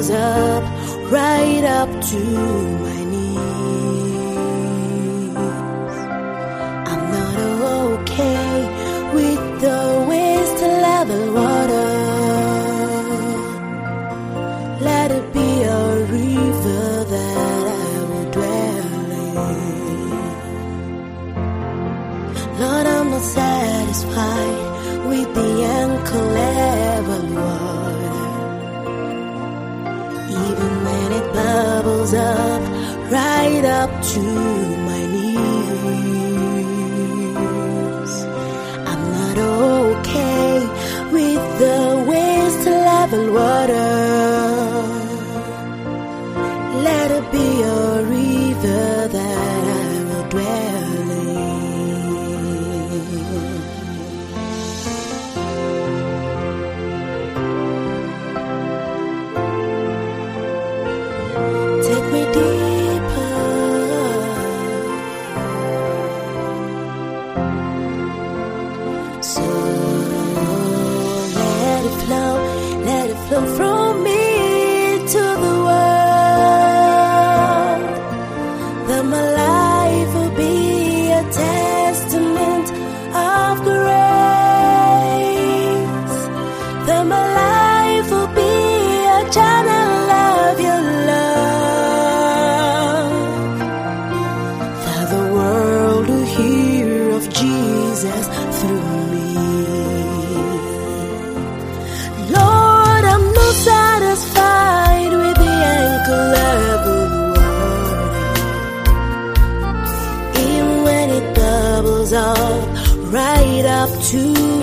bubbles up, right up to my knees. I'm not okay with the ways to level water. Let it be a river that I will dwell in. Lord, I'm not satisfied with the ankle level water. Even when it bubbles up, right up to my knees. I'm not okay with the ways to level water. Let it be a river that I will dwell in. Take me deeper. So let it flow from me to the world. That my life will be a testament of grace. That my life will be a channel of your love. That the world will hear of Jesus through me. Lord, I'm not satisfied with the ankle level water. Even when it bubbles up, right up to